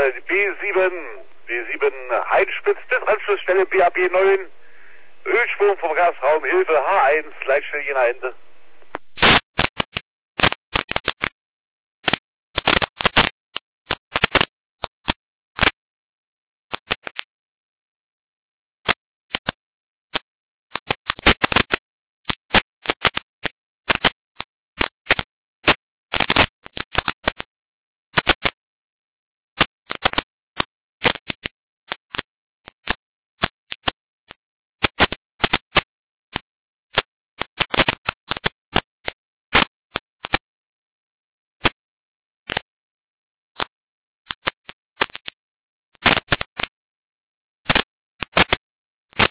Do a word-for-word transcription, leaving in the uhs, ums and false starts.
äh, B sieben, B sieben Einspitz, Anschlussstelle B A B neun, Ölsprung vom Gasraum Hilfe H eins, Leitstelle Jena Ende.